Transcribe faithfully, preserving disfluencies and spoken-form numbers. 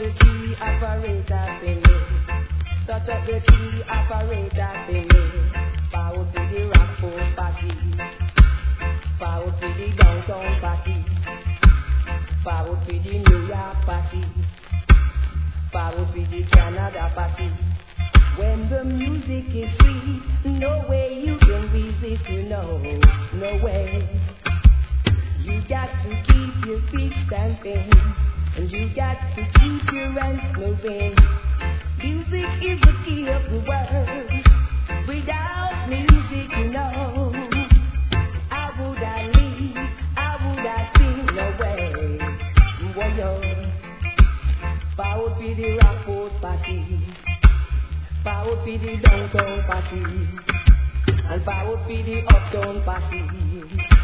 the key operator for me. Start up the key operator for me. Forward to the Rockport party. Forward to the downtown party. Forward to the New York party. Forward to the Canada party. When the music is free, no way you can resist, you know, no way. You got to keep your feet stamping, and you got to keep your hands moving. Music is the key of the world. Without music, you know, how would I live? How would I sing? No way. Boy, yo. Forward be the Rockport party. Forward be the downtown party. And forward be the uptown party.